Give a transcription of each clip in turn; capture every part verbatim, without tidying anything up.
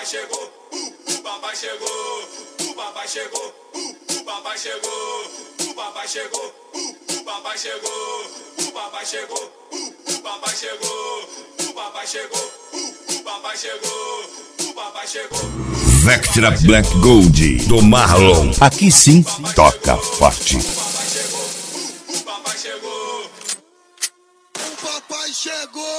papai chegou, uh, o papai chegou, o papai chegou, uh, o papai chegou, o papai chegou, uh, o papai chegou, o papai chegou, uh, o papai chegou, o papai chegou, uh, o papai chegou, o papai chegou. Vectra Black Gold do Marlon. Aqui sim toca forte. O papai chegou, uh, o papai chegou. O papai chegou.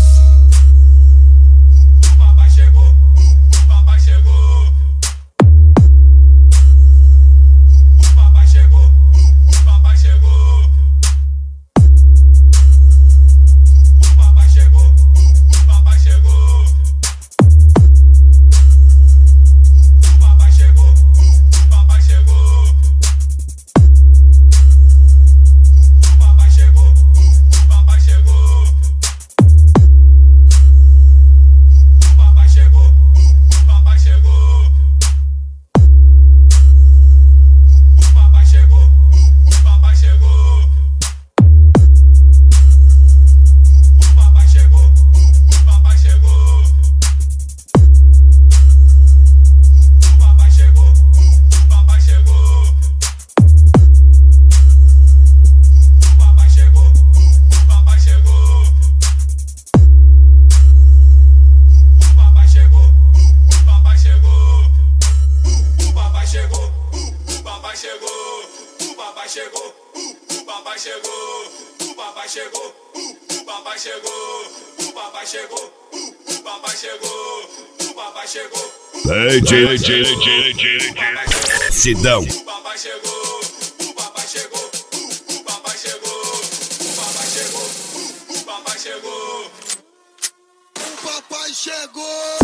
Chegou, uh, o papai chegou, o papai chegou, uh, o papai chegou, o papai chegou, uh, o papai chegou, o papai chegou. D J, D J, D J, Sidão. O papai chegou, o papai chegou, uh, o papai chegou, o papai chegou, uh, o papai chegou. O papai chegou.